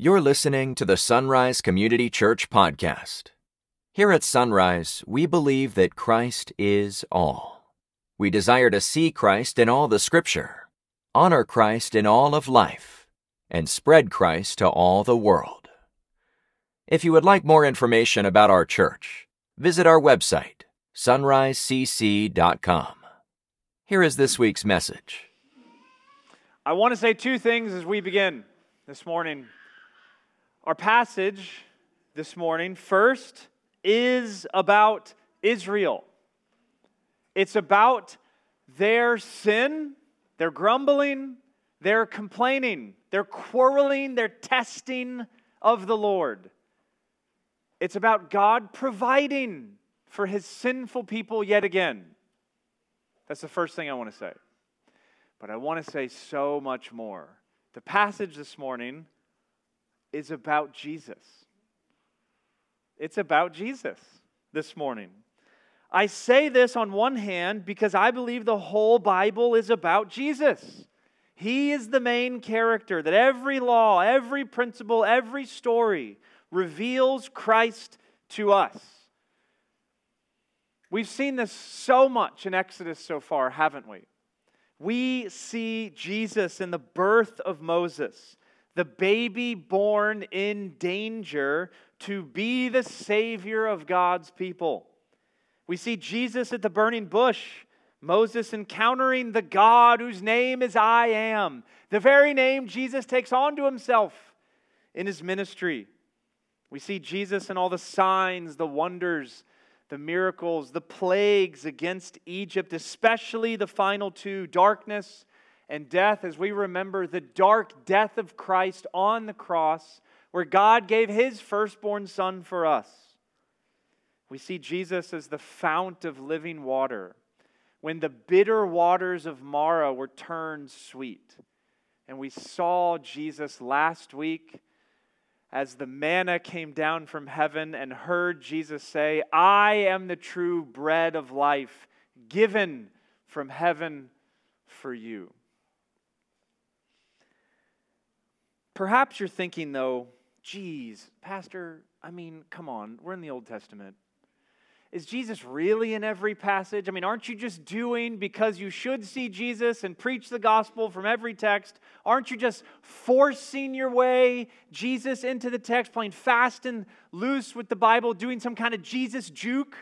You're listening to the Sunrise Community Church podcast. Here at Sunrise, we believe that Christ is all. We desire to see Christ in all the Scripture, honor Christ in all of life, and spread Christ to all the world. If you would like more information about our church, visit our website, sunrisecc.com. Here is this week's message. I want to say two things as we begin this morning. Our passage this morning, first, is about Israel. It's about their sin, their grumbling, their complaining, their quarreling, their testing of the Lord. It's about God providing for His sinful people yet again. That's the first thing I want to say. But I want to say so much more. The passage this morning is about Jesus. It's about Jesus this morning. I say this on one hand because I believe the whole Bible is about Jesus. He is the main character, that every law, every principle, every story reveals Christ to us. We've seen this so much in Exodus so far, haven't we? We see Jesus in the birth of Moses, the baby born in danger to be the Savior of God's people. We see Jesus at the burning bush, Moses encountering the God whose name is I Am, the very name Jesus takes on to Himself in His ministry. We see Jesus in all the signs, the wonders, the miracles, the plagues against Egypt, especially the final two, darkness and death, as we remember the dark death of Christ on the cross, where God gave His firstborn Son for us. We see Jesus as the fount of living water, when the bitter waters of Marah were turned sweet. And we saw Jesus last week as the manna came down from heaven and heard Jesus say, I am the true bread of life, given from heaven for you. Perhaps you're thinking, though, geez, Pastor, come on, we're in the Old Testament. Is Jesus really in every passage? Aren't you just doing because you should see Jesus and preach the gospel from every text? Aren't you just forcing your way Jesus into the text, playing fast and loose with the Bible, doing some kind of Jesus juke?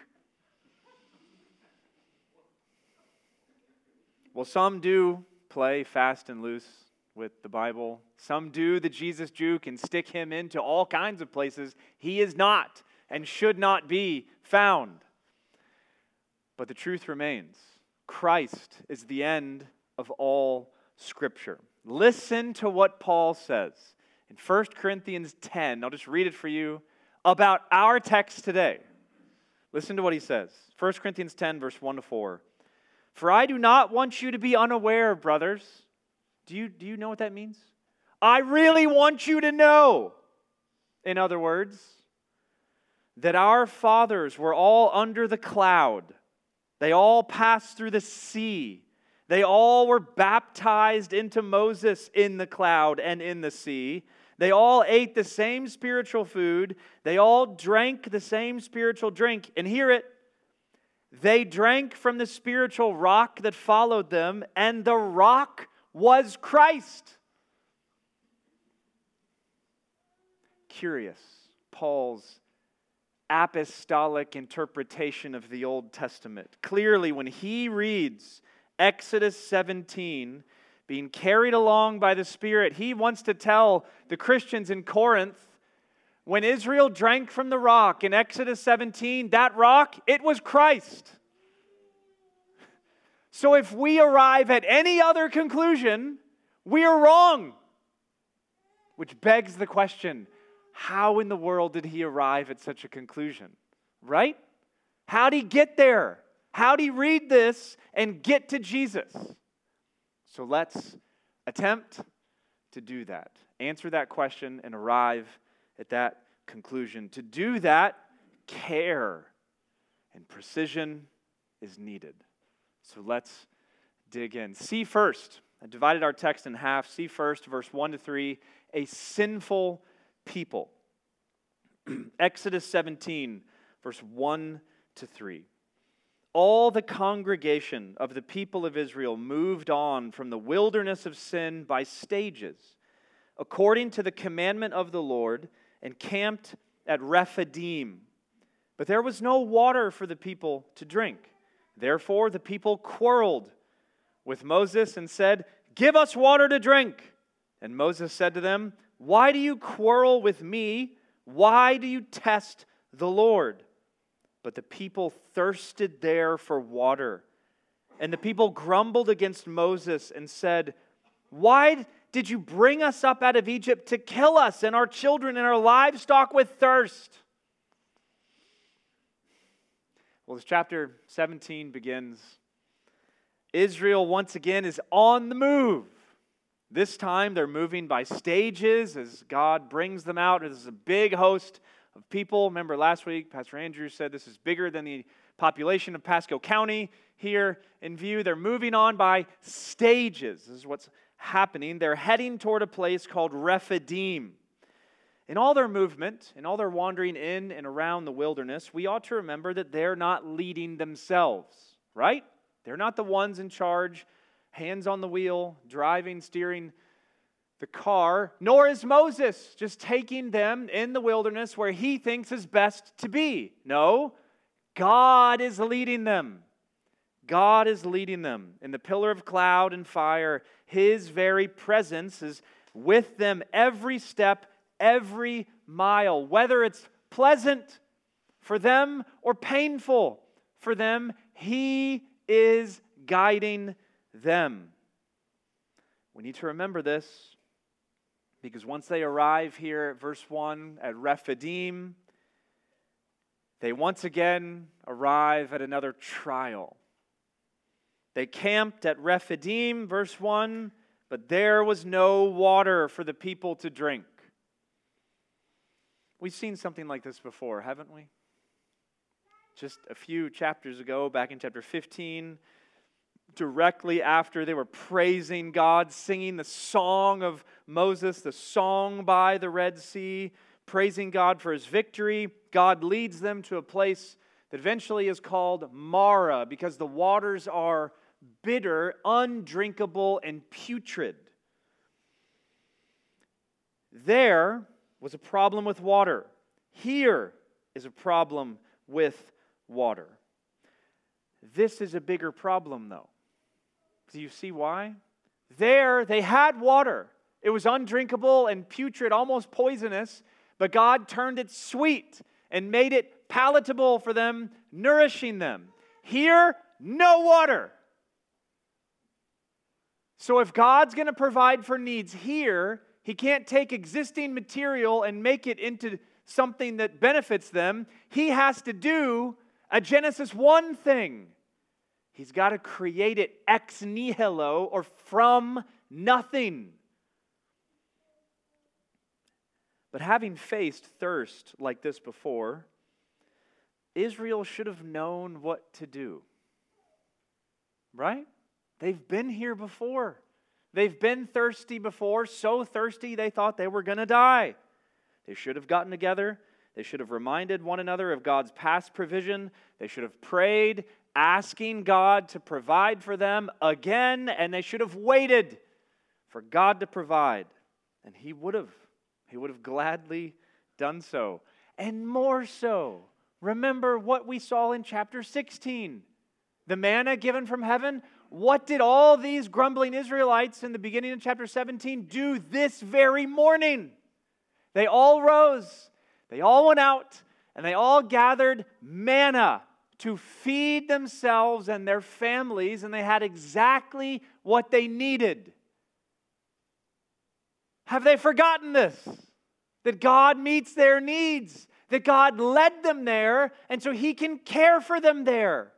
Well, some do play fast and loose with the Bible. Some do the Jesus juke and stick Him into all kinds of places He is not and should not be found. But the truth remains. Christ is the end of all Scripture. Listen to what Paul says in 1 Corinthians 10. I'll just read it for you about our text today. Listen to what he says. 1 Corinthians 10, verse 1 to 4. For I do not want you to be unaware, brothers. Do you know what that means? I really want you to know, in other words, that our fathers were all under the cloud. They all passed through the sea. They all were baptized into Moses in the cloud and in the sea. They all ate the same spiritual food. They all drank the same spiritual drink. And hear it. They drank from the spiritual rock that followed them, and the rock was Christ. Curious, Paul's apostolic interpretation of the Old Testament. Clearly, when he reads Exodus 17, being carried along by the Spirit, he wants to tell the Christians in Corinth, when Israel drank from the rock in Exodus 17, that rock, it was Christ. So if we arrive at any other conclusion, we are wrong. Which begs the question, how in the world did he arrive at such a conclusion? Right? How'd he get there? How'd he read this and get to Jesus? So let's attempt to do that. Answer that question and arrive at that conclusion. To do that, care and precision is needed. So let's dig in. See first, I divided our text in half. See first, verse 1 to 3, a sinful people. Exodus 17, verse 1 to 3. All the congregation of the people of Israel moved on from the wilderness of sin by stages, according to the commandment of the Lord, and camped at Rephidim. But there was no water for the people to drink. Therefore the people quarreled with Moses and said, "Give us water to drink." And Moses said to them, "Why do you quarrel with me? Why do you test the Lord?" But the people thirsted there for water. And the people grumbled against Moses and said, "Why did you bring us up out of Egypt to kill us and our children and our livestock with thirst?" Well, as chapter 17 begins, Israel once again is on the move. This time they're moving by stages as God brings them out. This is a big host of people. Remember last week, Pastor Andrew said this is bigger than the population of Pasco County here in view. They're moving on by stages. This is what's happening. They're heading toward a place called Rephidim. In all their movement, in all their wandering in and around the wilderness, we ought to remember that they're not leading themselves, right? They're not the ones in charge, hands on the wheel, driving, steering the car, nor is Moses just taking them in the wilderness where he thinks is best to be. No, God is leading them. God is leading them. In the pillar of cloud and fire, His very presence is with them every step, every mile. Whether it's pleasant for them or painful for them, He is guiding them. We need to remember this, because once they arrive here at verse 1 at Rephidim, they once again arrive at another trial. They camped at Rephidim, verse 1, but there was no water for the people to drink. We've seen something like this before, haven't we? Just a few chapters ago, back in chapter 15, directly after they were praising God, singing the song of Moses, the song by the Red Sea, praising God for His victory, God leads them to a place that eventually is called Marah, because the waters are bitter, undrinkable, and putrid. There was a problem with water. Here is a problem with water. This is a bigger problem, though. Do you see why? There, they had water. It was undrinkable and putrid, almost poisonous, but God turned it sweet and made it palatable for them, nourishing them. Here, no water. So if God's going to provide for needs here, He can't take existing material and make it into something that benefits them. He has to do a Genesis 1 thing. He's got to create it ex nihilo, or from nothing. But having faced thirst like this before, Israel should have known what to do. Right? They've been here before. They've been thirsty before, so thirsty they thought they were going to die. They should have gotten together. They should have reminded one another of God's past provision. They should have prayed, asking God to provide for them again, and they should have waited for God to provide. And He would have. He would have gladly done so. And more so, remember what we saw in chapter 16. The manna given from heaven. What did all these grumbling Israelites in the beginning of chapter 17 do this very morning? They all rose, they all went out, and they all gathered manna to feed themselves and their families, and they had exactly what they needed. Have they forgotten this? That God meets their needs, that God led them there, and so He can care for them there.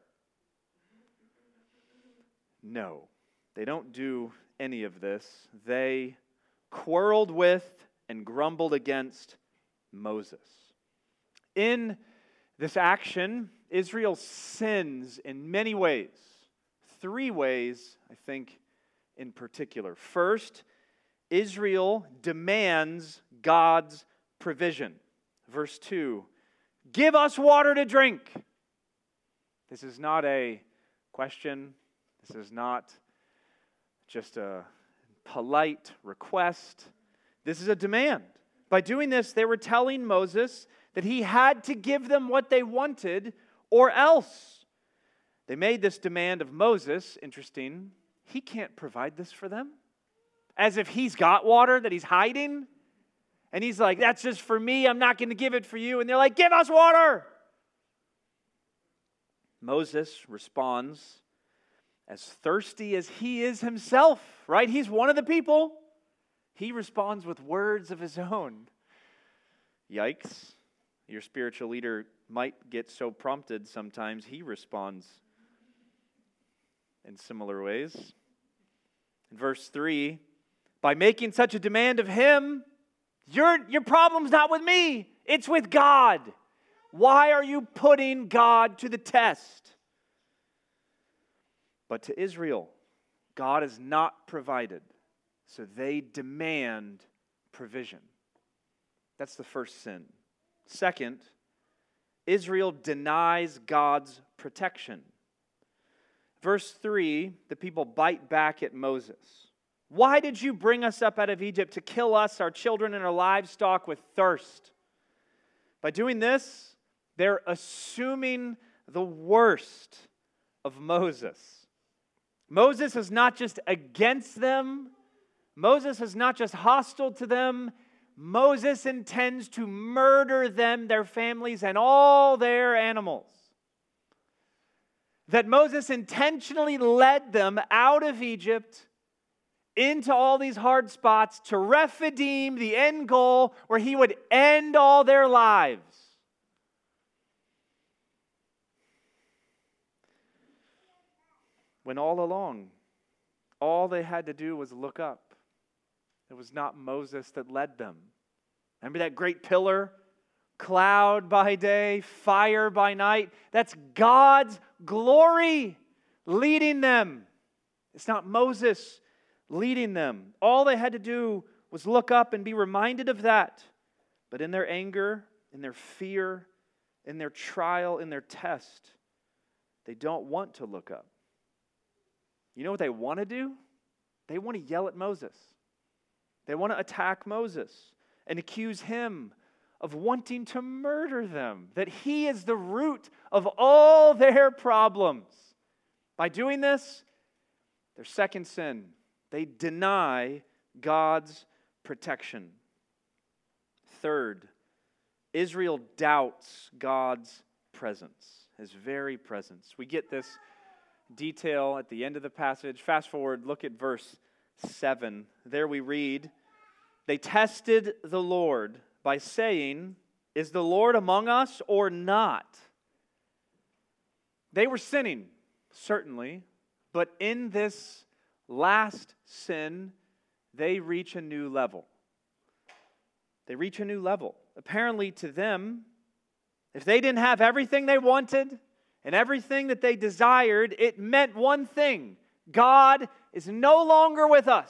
No, they don't do any of this. They quarreled with and grumbled against Moses. In this action, Israel sins in many ways. 3 ways, I think, in particular. First, Israel demands God's provision. Verse 2, give us water to drink. This is not a question. This is not just a polite request. This is a demand. By doing this, they were telling Moses that he had to give them what they wanted or else. They made this demand of Moses. Interesting. He can't provide this for them. As if he's got water that he's hiding. And he's like, that's just for me. I'm not going to give it for you. And they're like, give us water. Moses responds as thirsty as he is himself, right? He's one of the people. He responds with words of his own. Yikes. Your spiritual leader might get so prompted sometimes he responds in similar ways. In verse 3, by making such a demand of him, your problem's not with me, it's with God. Why are you putting God to the test? But to Israel, God has not provided, so they demand provision. That's the first sin. Second, Israel denies God's protection. Verse 3, the people bite back at Moses. Why did you bring us up out of Egypt to kill us, our children, and our livestock with thirst? By doing this, they're assuming the worst of Moses. Moses is not just against them. Moses is not just hostile to them. Moses intends to murder them, their families, and all their animals. That Moses intentionally led them out of Egypt into all these hard spots to Rephidim, the end goal, where he would end all their lives. When all along, all they had to do was look up. It was not Moses that led them. Remember that great pillar? Cloud by day, fire by night. That's God's glory leading them. It's not Moses leading them. All they had to do was look up and be reminded of that. But in their anger, in their fear, in their trial, in their test, they don't want to look up. You know what they want to do? They want to yell at Moses. They want to attack Moses and accuse him of wanting to murder them, that he is the root of all their problems. By doing this, their second sin, they deny God's protection. Third, Israel doubts God's presence, his very presence. We get this detail at the end of the passage. Fast forward, look at verse 7. There we read, they tested the Lord by saying, is the Lord among us or not? They were sinning, certainly, but in this last sin, they reach a new level. They reach a new level. Apparently to them, if they didn't have everything they wanted and everything that they desired, it meant one thing: God is no longer with us.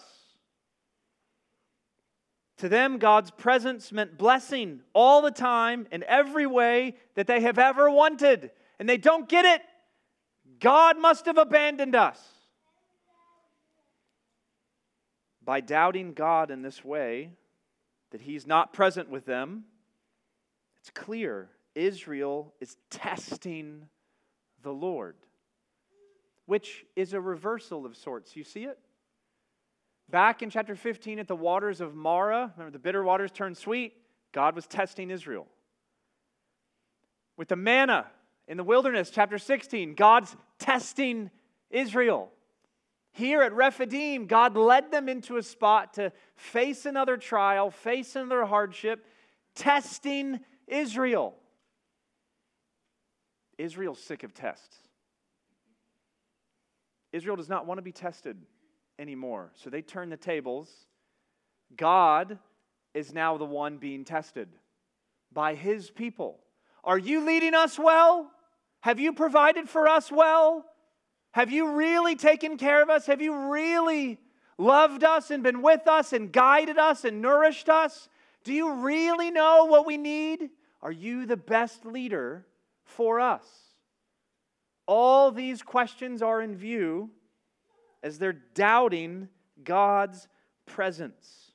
To them, God's presence meant blessing all the time in every way that they have ever wanted. And they don't get it. God must have abandoned us. By doubting God in this way, that He's not present with them, it's clear Israel is testing the Lord, which is a reversal of sorts. You see it? Back in chapter 15 at the waters of Marah, remember the bitter waters turned sweet? God was testing Israel. With the manna in the wilderness, chapter 16, God's testing Israel. Here at Rephidim, God led them into a spot to face another trial, face another hardship, testing Israel. Israel's sick of tests. Israel does not want to be tested anymore. So they turn the tables. God is now the one being tested by His people. Are you leading us well? Have you provided for us well? Have you really taken care of us? Have you really loved us and been with us and guided us and nourished us? Do you really know what we need? Are you the best leader for us? All these questions are in view as they're doubting God's presence.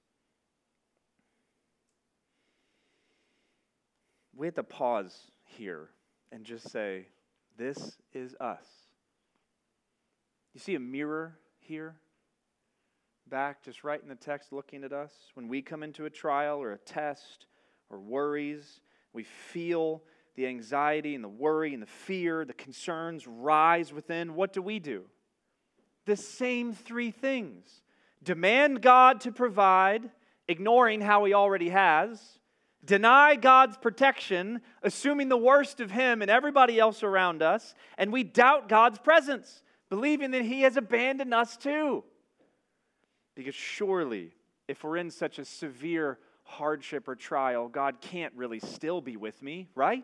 We have to pause here and just say, this is us. You see a mirror here? Back, just right in the text, looking at us. When we come into a trial or a test or worries, we feel the anxiety and the worry and the fear, the concerns rise within. What do? The same three things. Demand God to provide, ignoring how He already has. Deny God's protection, assuming the worst of Him and everybody else around us. And we doubt God's presence, believing that He has abandoned us too. Because surely, if we're in such a severe hardship or trial, God can't really still be with me, right?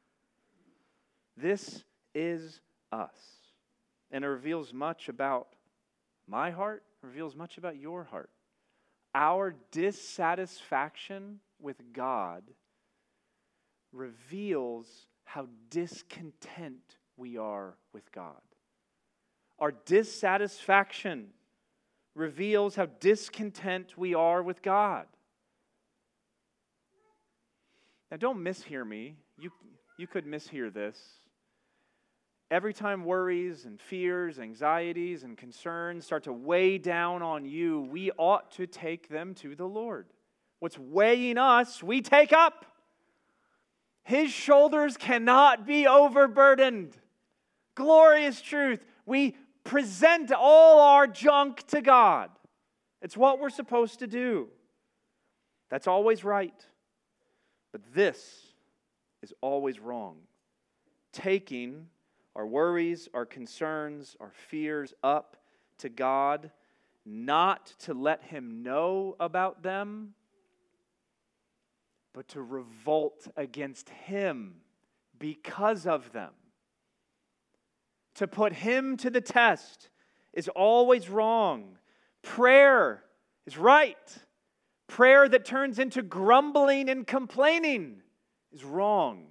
This is us. And it reveals much about my heart, reveals much about your heart. Our dissatisfaction with God reveals how discontent we are with God. Our dissatisfaction reveals how discontent we are with God. Now don't mishear me. You could mishear this. Every time worries and fears, anxieties and concerns start to weigh down on you, we ought to take them to the Lord. What's weighing us, we take up. His shoulders cannot be overburdened. Glorious truth. We present all our junk to God. It's what we're supposed to do. That's always right. But this is always wrong. Taking our worries, our concerns, our fears up to God, not to let Him know about them, but to revolt against Him because of them. To put Him to the test is always wrong. Prayer is right. Prayer that turns into grumbling and complaining is wrong.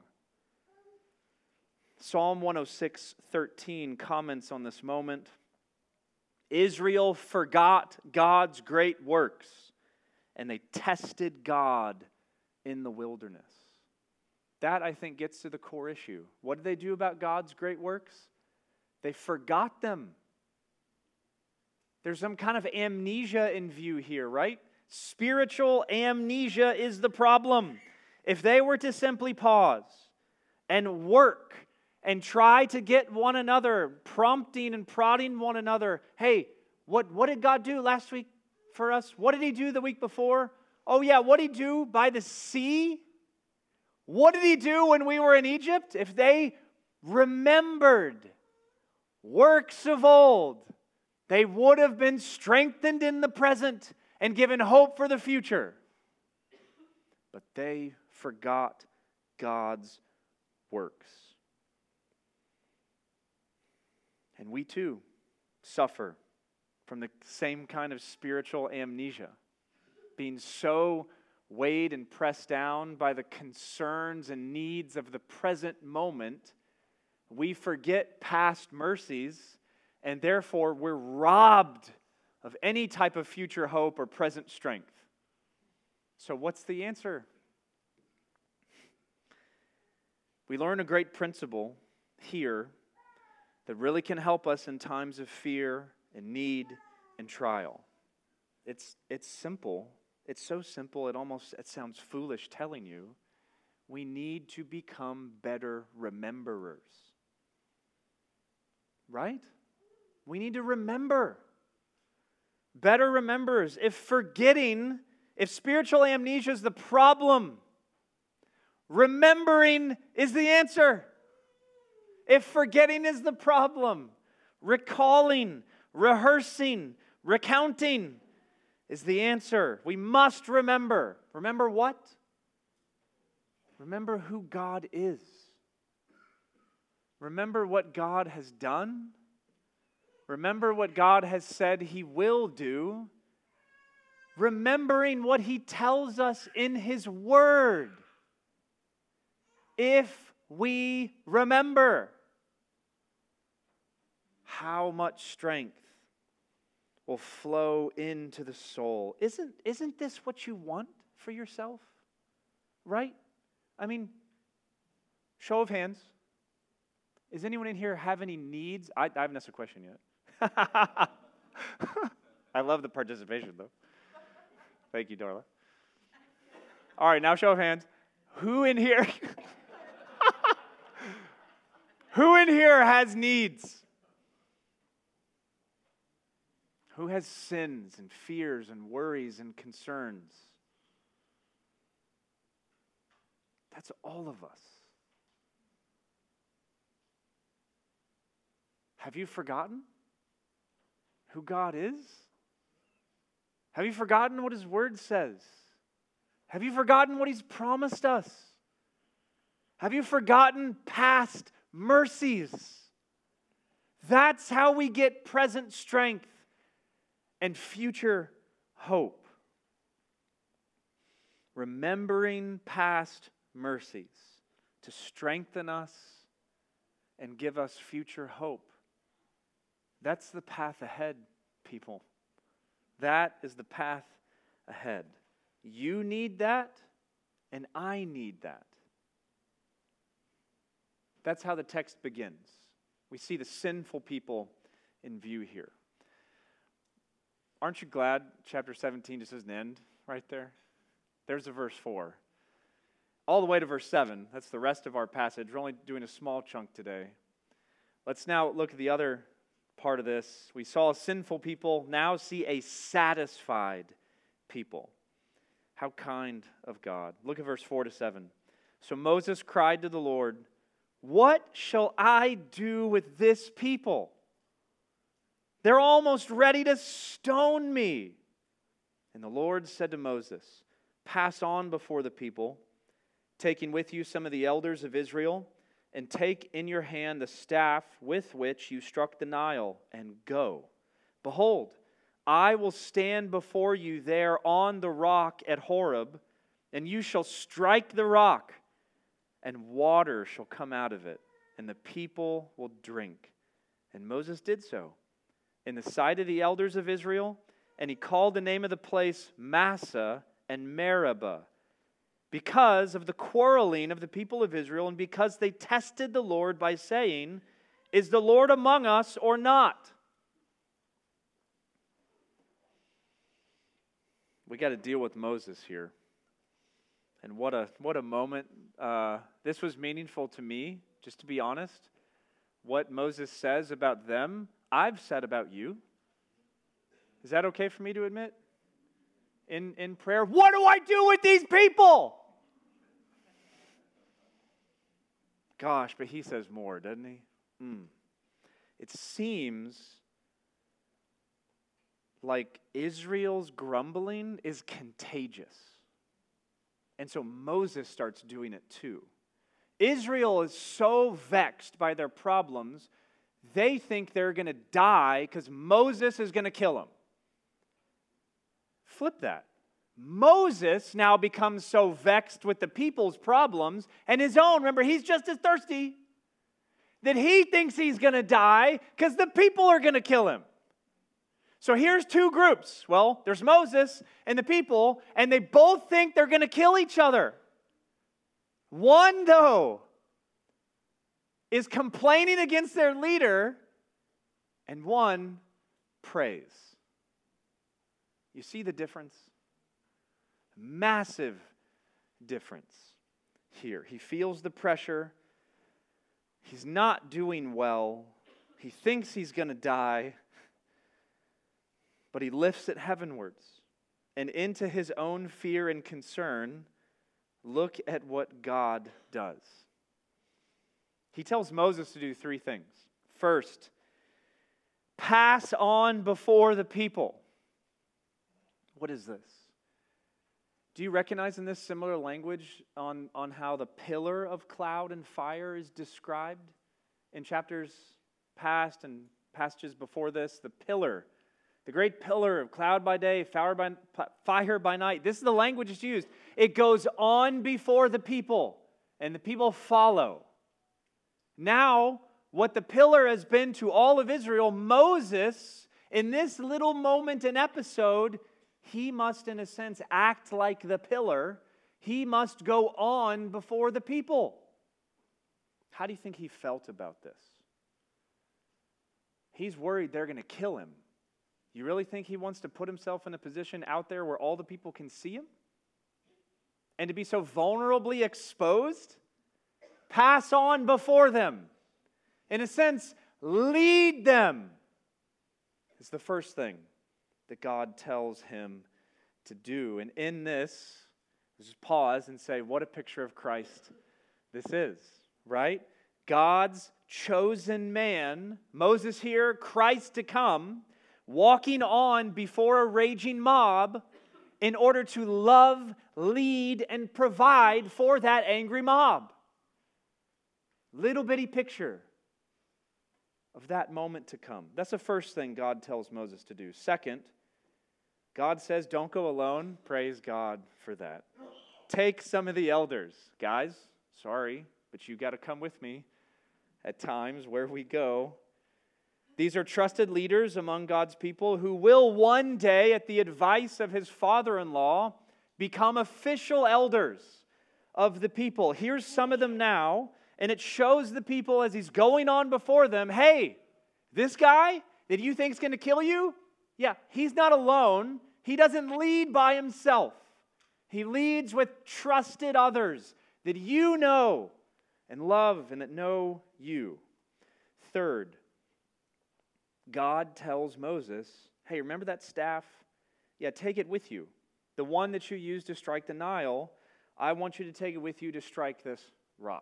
Psalm 106:13 comments on this moment. Israel forgot God's great works, and they tested God in the wilderness. That, I think, gets to the core issue. What did they do about God's great works? They forgot them. There's some kind of amnesia in view here, right? Spiritual amnesia is the problem. If they were to simply pause and work and try to get one another, prompting and prodding one another, hey, what did God do last week for us? What did He do the week before? Oh yeah, what did He do by the sea? What did He do when we were in Egypt? If they remembered works of old, they would have been strengthened in the present and given hope for the future. But they forgot God's works. And we too suffer from the same kind of spiritual amnesia, being so weighed and pressed down by the concerns and needs of the present moment, we forget past mercies, and therefore we're robbed of any type of future hope or present strength. So what's the answer? We learn a great principle here that really can help us in times of fear and need and trial. It's simple. It's so simple it sounds foolish telling you. We need to become better rememberers. Right? We need to remember. Better rememberers. If spiritual amnesia is the problem, remembering is the answer. If forgetting is the problem, recalling, rehearsing, recounting is the answer. We must remember. Remember what? Remember who God is. Remember what God has done. Remember what God has said He will do. remembering what he tells us in his word. If we remember, how much strength will flow into the soul. Isn't this what you want for yourself? Right? I mean, show of hands. Does anyone in here have any needs? I haven't asked a question yet. I love the participation, though. Thank you, Darla. All right, now show of hands. Who in here... Who in here has needs? Who has sins and fears and worries and concerns? That's all of us. Have you forgotten who God is? Have you forgotten what his word says? Have you forgotten what he's promised us? Have you forgotten past mercies? That's how we get present strength and future hope. Remembering past mercies to strengthen us and give us future hope. That's the path ahead, people. That is the path ahead. You need that, and I need that. That's how the text begins. We see the sinful people in view here. Aren't you glad chapter 17 just doesn't end right there? There's a verse 4. All the way to verse 7. That's the rest of our passage. We're only doing a small chunk today. Let's now look at the other part of this. We saw a sinful people, now see a satisfied people. How kind of God. Look at verse 4 to 7. So Moses cried to the Lord, "What shall I do with this people? They're almost ready to stone me." And the Lord said to Moses, "Pass on before the people, taking with you some of the elders of Israel, and take in your hand the staff with which you struck the Nile, and go. Behold, I will stand before you there on the rock at Horeb, and you shall strike the rock, and water shall come out of it, and the people will drink." And Moses did so in the sight of the elders of Israel, and he called the name of the place Massah and Meribah, because of the quarreling of the people of Israel, and because they tested the Lord by saying, "Is the Lord among us or not?" We got to deal with Moses here. And what a moment. This was meaningful to me, just to be honest. What Moses says about them, I've said about you. Is that okay for me to admit? In prayer, what do I do with these people? Gosh, but he says more, doesn't he? It seems like Israel's grumbling is contagious. And so Moses starts doing it too. Israel is so vexed by their problems, they think they're going to die because Moses is going to kill them. Flip that. Moses now becomes so vexed with the people's problems and his own, remember, he's just as thirsty, that he thinks he's going to die because the people are going to kill him. So here's two groups. Well, there's Moses and the people, and they both think they're going to kill each other. One, though, is complaining against their leader, and one prays. You see the difference? Massive difference here. He feels the pressure. He's not doing well. He thinks he's going to die. But he lifts it heavenwards. And into his own fear and concern, look at what God does. He tells Moses to do three things. First, pass on before the people. What is this? Do you recognize in this similar language on how the pillar of cloud and fire is described in chapters past and passages before this? The pillar The great pillar of cloud by day, fire by night. This is the language that's used. It goes on before the people, and the people follow. Now, what the pillar has been to all of Israel, Moses, in this little moment and episode, he must, in a sense, act like the pillar. He must go on before the people. How do you think he felt about this? He's worried they're going to kill him. You really think he wants to put himself in a position out there where all the people can see him? And to be so vulnerably exposed? Pass on before them. In a sense, lead them. It's the first thing that God tells him to do. And in this, just pause and say, what a picture of Christ this is, right? God's chosen man, Moses here, Christ to come, walking on before a raging mob in order to love, lead, and provide for that angry mob. Little bitty picture of that moment to come. That's the first thing God tells Moses to do. Second, God says, don't go alone. Praise God for that. Take some of the elders. Guys, sorry, but you got to come with me at times where we go. These are trusted leaders among God's people who will one day, at the advice of his father-in-law, become official elders of the people. Here's some of them now, and it shows the people as he's going on before them, hey, this guy that you think is going to kill you, yeah, he's not alone. He doesn't lead by himself. He leads with trusted others that you know and love and that know you. Third, God tells Moses, hey, remember that staff? Yeah, take it with you. The one that you used to strike the Nile, I want you to take it with you to strike this rock.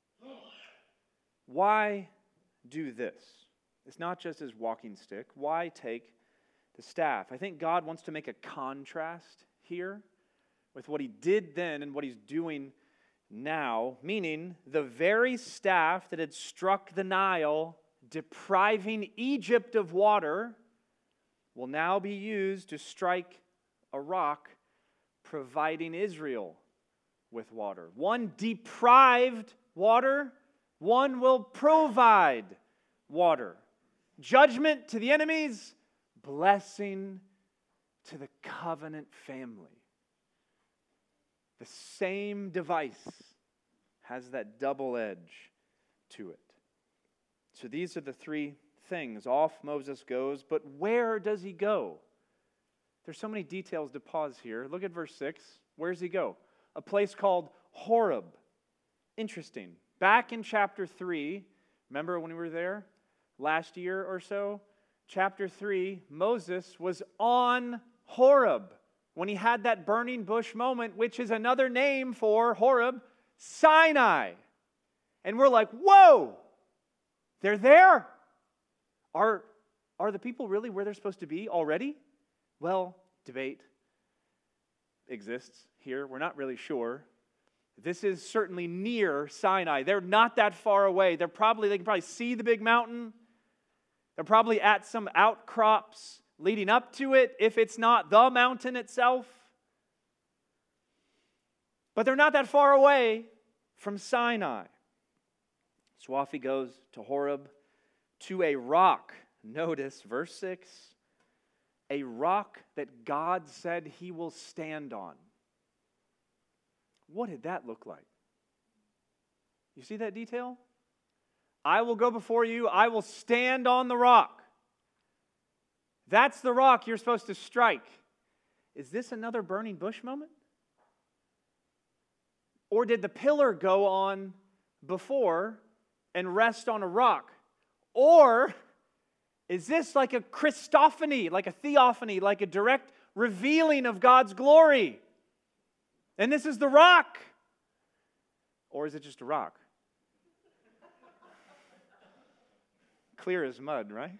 Why do this? It's not just his walking stick. Why take the staff? I think God wants to make a contrast here with what he did then and what he's doing now, meaning the very staff that had struck the Nile, depriving Egypt of water, will now be used to strike a rock, providing Israel with water. One deprived water, one will provide water. Judgment to the enemies, blessing to the covenant family. The same device has that double edge to it. So these are the three things. Off Moses goes, but where does he go? There's so many details to pause here. Look at verse 6. Where does he go? A place called Horeb. Interesting. Back in chapter 3, remember when we were there last year or so? Chapter 3, Moses was on Horeb when he had that burning bush moment, which is another name for Horeb, Sinai. And we're like, whoa, they're there. Are the people really where they're supposed to be already? Well, debate exists here. We're not really sure. This is certainly near Sinai. They're not that far away. They can probably see the big mountain. They're probably at some outcrops leading up to it, if it's not the mountain itself. But they're not that far away from Sinai. So off he goes to Horeb, to a rock. Notice verse 6, a rock that God said he will stand on. What did that look like? You see that detail? I will go before you. I will stand on the rock. That's the rock you're supposed to strike. Is this another burning bush moment? Or did the pillar go on before and rest on a rock? Or is this like a Christophany, like a theophany, like a direct revealing of God's glory? And this is the rock? Or is it just a rock? Clear as mud, right?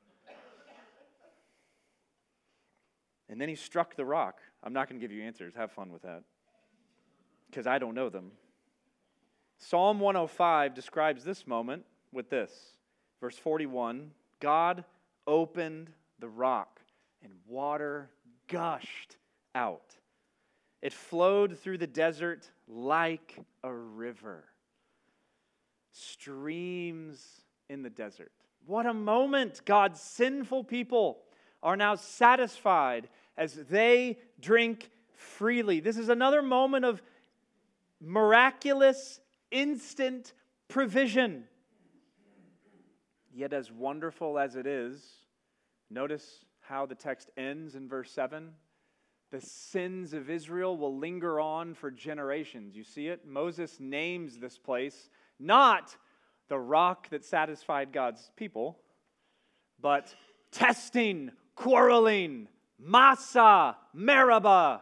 And then he struck the rock. I'm not going to give you answers. Have fun with that. Because I don't know them. Psalm 105 describes this moment with this. Verse 41, God opened the rock and water gushed out. It flowed through the desert like a river. Streams in the desert. What a moment! God's sinful people are now satisfied as they drink freely. This is another moment of miraculous, instant provision. Yet as wonderful as it is, notice how the text ends in verse 7. The sins of Israel will linger on for generations. You see it? Moses names this place not the rock that satisfied God's people, but testing, quarreling, Massa, Meribah.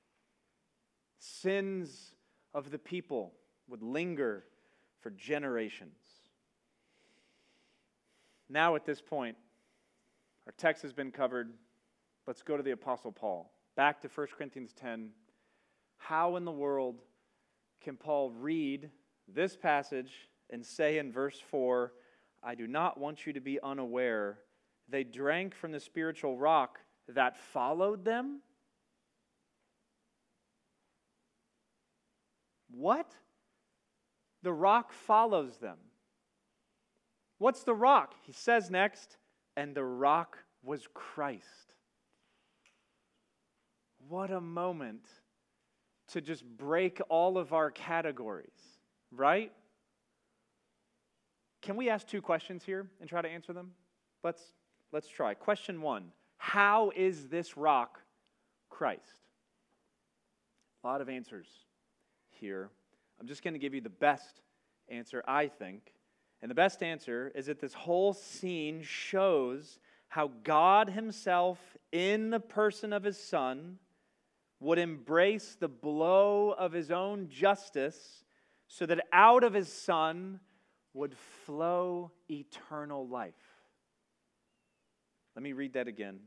Sins of the people would linger for generations. Now at this point, our text has been covered. Let's go to the Apostle Paul. Back to 1 Corinthians 10. How in the world can Paul read this passage and say in verse 4, I do not want you to be unaware, they drank from the spiritual rock that followed them? What? The rock follows them. What's the rock? He says next, and the rock was Christ. What a moment to just break all of our categories, right? Can we ask two questions here and try to answer them? Let's try. Question 1, how is this rock Christ? A lot of answers here. I'm just going to give you the best answer, I think. And the best answer is that this whole scene shows how God himself, in the person of his Son, would embrace the blow of his own justice so that out of his Son would flow eternal life. Let me read that again.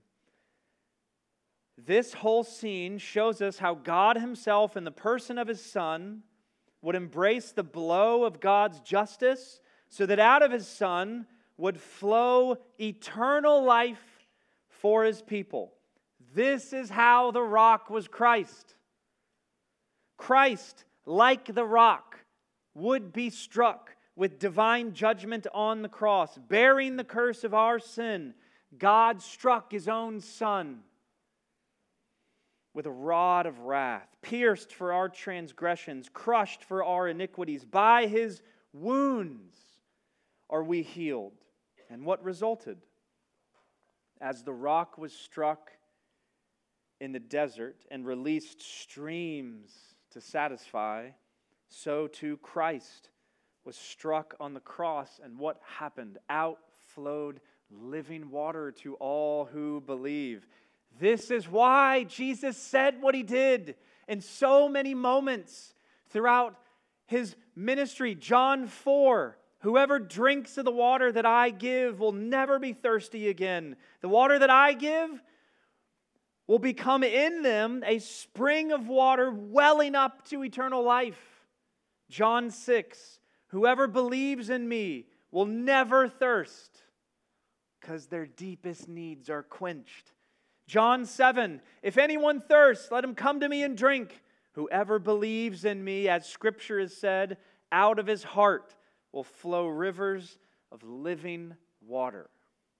This whole scene shows us how God himself, in the person of his Son, would embrace the blow of God's justice so that out of his Son would flow eternal life for his people. This is how the rock was Christ. Christ, like the rock, would be struck with divine judgment on the cross. Bearing the curse of our sin, God struck his own Son with a rod of wrath, pierced for our transgressions, crushed for our iniquities. By his wounds are we healed. And what resulted? As the rock was struck in the desert and released streams to satisfy, so too Christ was struck on the cross. And what happened? Out flowed living water to all who believe. This is why Jesus said what he did in so many moments throughout his ministry. John 4, whoever drinks of the water that I give will never be thirsty again. The water that I give will become in them a spring of water welling up to eternal life. John 6, whoever believes in me will never thirst because their deepest needs are quenched. John 7, if anyone thirsts, let him come to me and drink. Whoever believes in me, as Scripture has said, out of his heart will flow rivers of living water.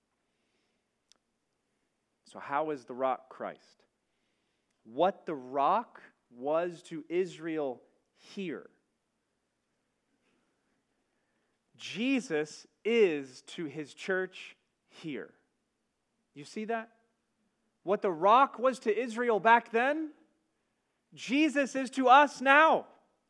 So how is the rock Christ? What the rock was to Israel here, Jesus is to his church here. You see that? What the rock was to Israel back then, Jesus is to us now.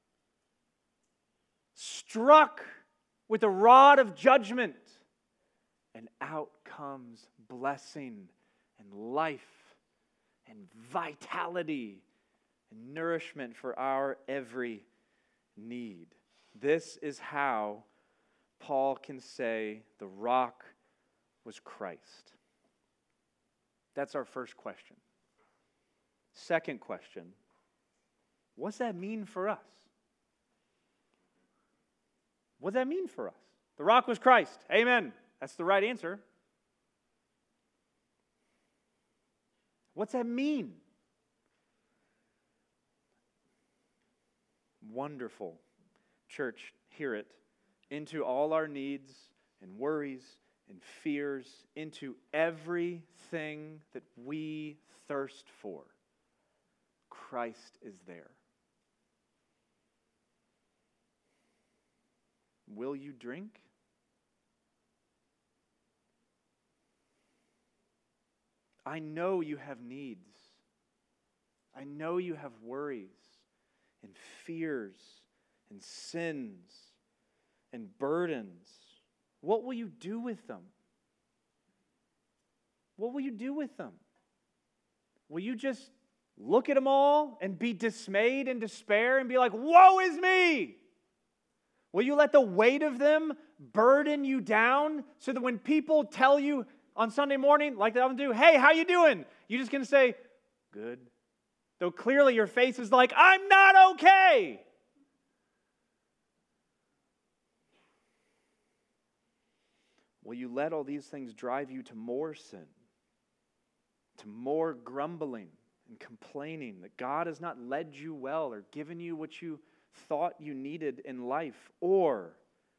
Struck with a rod of judgment, and out comes blessing and life and vitality and nourishment for our every need. This is how Paul can say the rock was Christ. That's our first question. Second question, what's that mean for us? What does that mean for us? The rock was Christ. Amen. That's the right answer. What's that mean? Wonderful. Church, hear it. Into all our needs and worries and fears, into everything that we thirst for, Christ is there. Will you drink? I know you have needs. I know you have worries and fears and sins and burdens. What will you do with them? What will you do with them? Will you just look at them all and be dismayed and despair and be like, woe is me? Will you let the weight of them burden you down so that when people tell you on Sunday morning, like they often do, hey, how you doing? You're just going to say, good. Though clearly your face is like, I'm not okay. Will you let all these things drive you to more sin, to more grumbling and complaining that God has not led you well or given you what you thought you needed in life? Or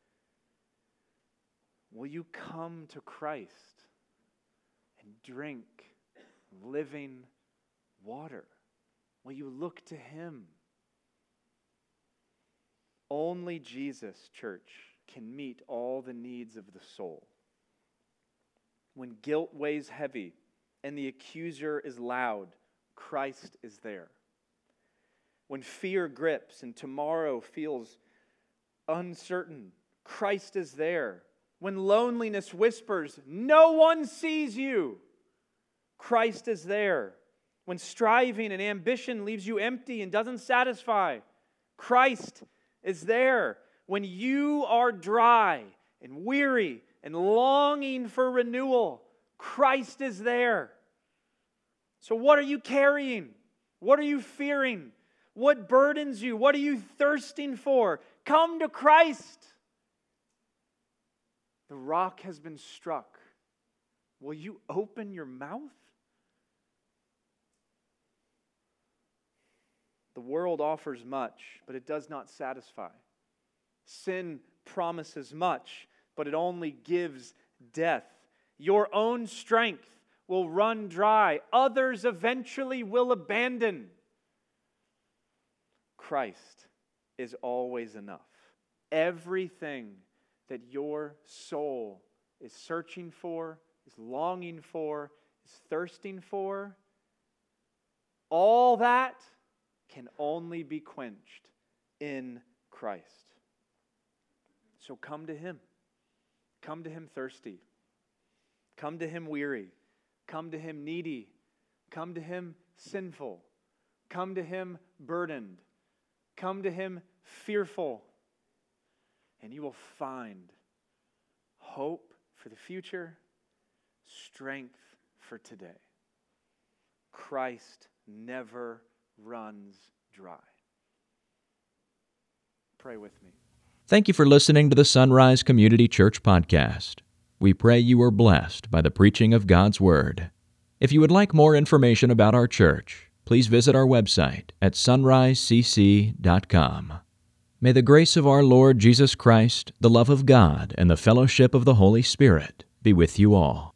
will you come to Christ and drink living water? Will you look to Him? Only Jesus, church, can meet all the needs of the soul. When guilt weighs heavy and the accuser is loud, Christ is there. When fear grips and tomorrow feels uncertain, Christ is there. When loneliness whispers, no one sees you, Christ is there. When striving and ambition leaves you empty and doesn't satisfy, Christ is there. When you are dry and weary and longing for renewal, Christ is there. So what are you carrying? What are you fearing? What burdens you? What are you thirsting for? Come to Christ. The rock has been struck. Will you open your mouth? The world offers much, but it does not satisfy. Sin promises much, but it only gives death. Your own strength will run dry. Others eventually will abandon. Christ is always enough. Everything that your soul is searching for, is longing for, is thirsting for, all that can only be quenched in Christ. So come to Him. Come to Him thirsty. Come to Him weary. Come to Him needy. Come to Him sinful. Come to Him burdened. Come to Him fearful. And you will find hope for the future, strength for today. Christ never runs dry. Pray with me. Thank you for listening to the Sunrise Community Church podcast. We pray you are blessed by the preaching of God's Word. If you would like more information about our church, please visit our website at sunrisecc.com. May the grace of our Lord Jesus Christ, the love of God, and the fellowship of the Holy Spirit be with you all.